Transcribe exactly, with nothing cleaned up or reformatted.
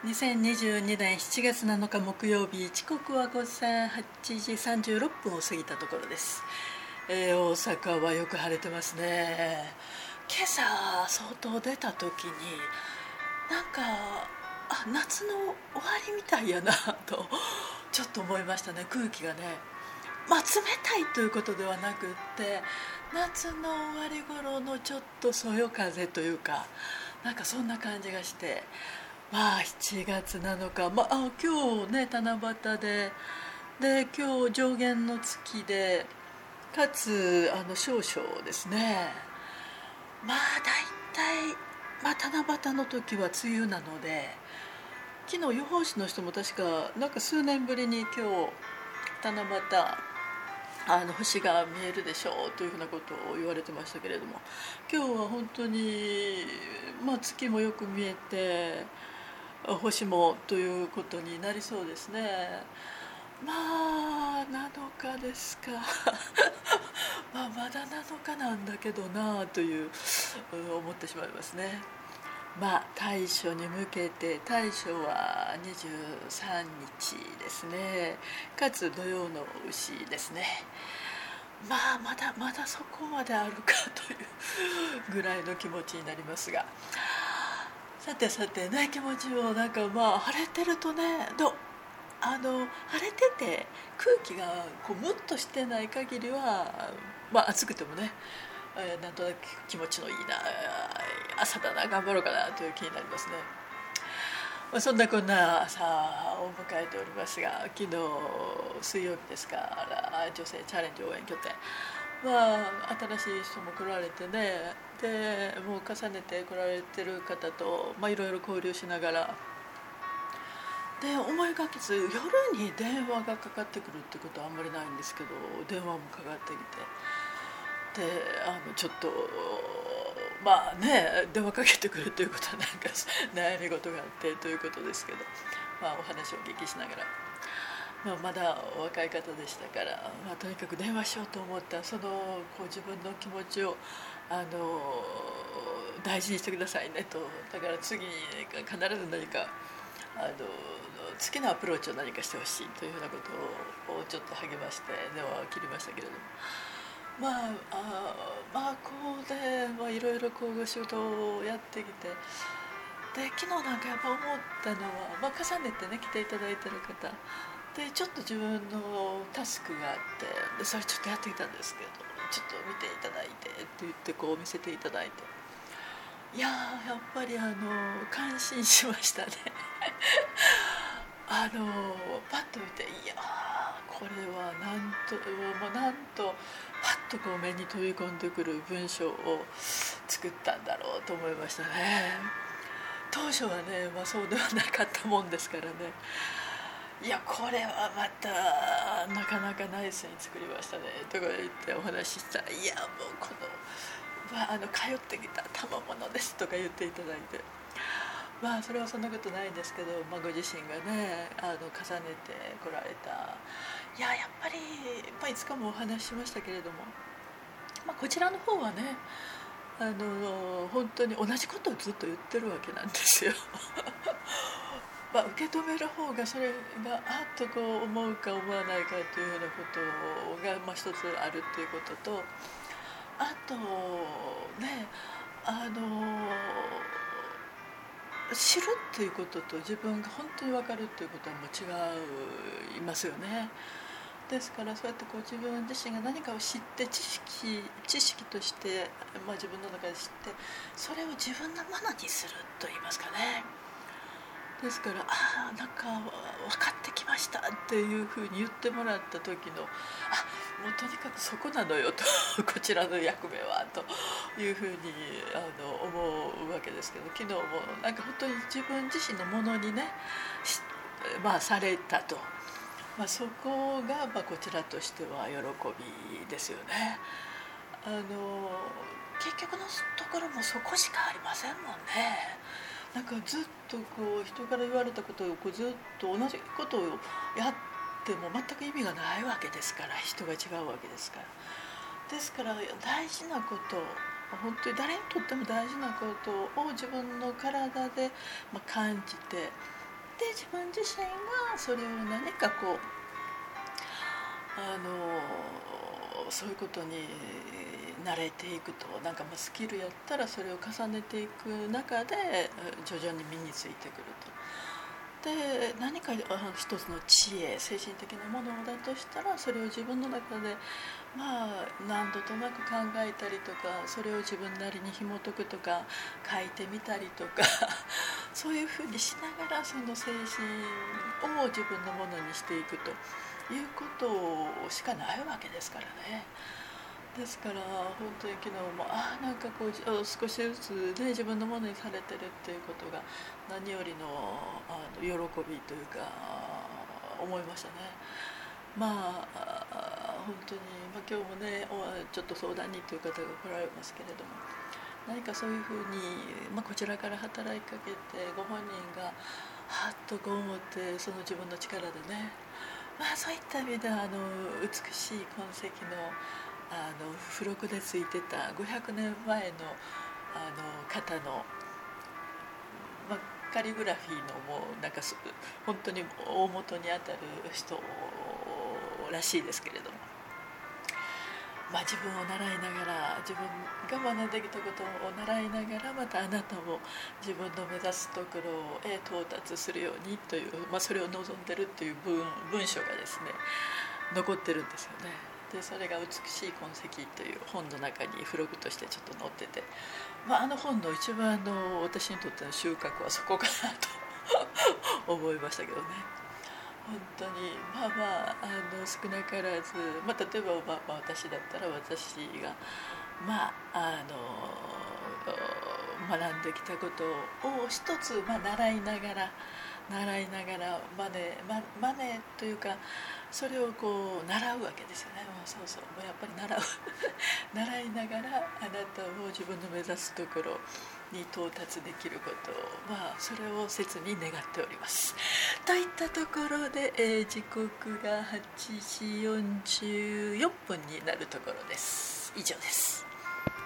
にせんにじゅうにねんしちがつなのか木曜日、時刻は午前はちじさんじゅうろっぷんを過ぎたところです。えー、大阪はよく晴れてますね。今朝相当出た時になんかあ夏の終わりみたいやなとちょっと思いましたね。空気がね、まあ冷たいということではなくって、夏の終わり頃のちょっとそよ風というか、なんかそんな感じがして、まあしちがつなのか、まあ、あ今日ね七夕でで今日上限の月で、かつあの少々ですね。まあ大体、まあ、七夕の時は梅雨なので、昨日予報士の人も確かなんか数年ぶりに今日七夕あの星が見えるでしょうというふうなことを言われてましたけれども、今日は本当に、まあ、月もよく見えて星もということになりそうですね。まあなのかですかまあまだなのかなんだけどなという思ってしまいますね。まあ大暑に向けて、大暑はにじゅうさんにちですね。かつ土曜の丑ですね。まあまだまだそこまであるかというぐらいの気持ちになりますが、さてさてね、気持ちをなんかまあ晴れてるとね、どあの晴れてて空気がこうムッとしてない限りは、まあ暑くてもね、えーなんとなく気持ちのいいな朝だな、頑張ろうかなという気になりますね。まあ、そんなこんな朝を迎えておりますが、昨日水曜日ですから、女性チャレンジ応援拠点、まあ、新しい人も来られてね、でもう重ねて来られてる方と、まあ、いろいろ交流しながらで、思いがけず夜に電話がかかってくるってことはあんまりないんですけど、電話もかかってきて、であのちょっとまあね、電話かけてくるということはなんか悩み事があってということですけど、まあ、お話をお聞きしながら、まあ、まだお若い方でしたから、まあ、とにかく電話しようと思った、そのこう自分の気持ちをあの大事にしてくださいねと。だから次に必ず何かあの好きなアプローチを何かしてほしいというふうなことをちょっと励まして電話を切りましたけれども、まああまあこうで、まあ、いろいろこう仕事をやってきて、で昨日なんかやっぱ思ったのは、まあ、重ねてね来ていただいてる方で、ちょっと自分のタスクがあって、でそれちょっとやってきたんですけど、ちょっと見ていただいてって言ってこう見せていただいて、いややっぱりあの感心しましたねあのパッと見て、いやこれはなんと、まあ、なんとパッとこう目に飛び込んでくる文章を作ったんだろうと思いましたね。当初はね、まあ、そうではなかったもんですからね。いやこれはまたなかなかナイスに作りましたねとか言ってお話ししたら、いやもうこの、まあ、あの通ってきた賜物ですとか言っていただいて、まあそれはそんなことないんですけど、まあ、ご自身がねあの重ねてこられた、いややっぱり、まあ、いつかもお話ししましたけれども、まあ、こちらの方はねあの本当に同じことをずっと言ってるわけなんですよまあ受け止める方がそれがあっとこう思うか思わないかというようなことが、まあ、一つあるっていうことと、あとねあの知るっていうことと自分が本当に分かるっていうことはもう違いますよね。ですからそうやってこう自分自身が何かを知って知識知識として、まあ、自分の中で知って、それを自分のものにすると言いますかね。ですからああなんか分かってきましたっていうふうに言ってもらった時の、あもうとにかくそこなのよとこちらの役目はというふうにあの思うわけですけど、昨日もなんか本当に自分自身のものにねまあされたと、まあ、そこがまあこちらとしては喜びですよね。あの結局のところもそこしかありませんもんね。なんかずっとこう人から言われたことをこうずっと同じことをやっても全く意味がないわけですから、人が違うわけですから。ですから大事なこと、本当に誰にとっても大事なことを自分の体でまあ感じて、 で自分自身がそれを何かこうあのそういうことに慣れていくと、なんかまあスキルやったらそれを重ねていく中で徐々に身についてくると。で何か一つの知恵、精神的なものだとしたら、それを自分の中でまあ何度となく考えたりとか、それを自分なりに紐解くとか書いてみたりとかそういうふうにしながらその精神を自分のものにしていくということしかないわけですからね。ですから本当に昨日もあなんかこう少しずつ、ね、自分のものにされてるっていうことが何よりの、あの喜びというか思いましたね。まあ本当に、まあ、今日もねちょっと相談にという方が来られますけれども、何かそういうふうに、まあ、こちらから働きかけてご本人がはっとこう思って、その自分の力でね、まあ、そういった意味ではあの美しい痕跡のあの付録でついてたごひゃくねんまえのあの方の、まあ、カリグラフィーのもうなんか本当に大元にあたる人らしいですけれども、まあ、自分を習いながら、自分が学んできたことを習いながら、またあなたも自分の目指すところへ到達するようにという、まあ、それを望んでるという 文, 文章がですね残ってるんですよね。でそれが美しい痕跡という本の中に付録としてちょっと載ってて、まあ、あの本の一番の私にとっての収穫はそこかなと思いましたけどね。本当にまあまあ、あの少なからず、まあ、例えば、まあ、まあ私だったら私がまああの学んできたことを一つ、まあ、習いながら習いながらマネママネというか、それをこう習うわけですよね。もうそうそう、もうやっぱり習う習いながらあなたも自分の目指すところに到達できることを、まあ、それを切に願っております。といったところで、えー、時刻がはちじよんじゅうよんぷんになるところです。以上です。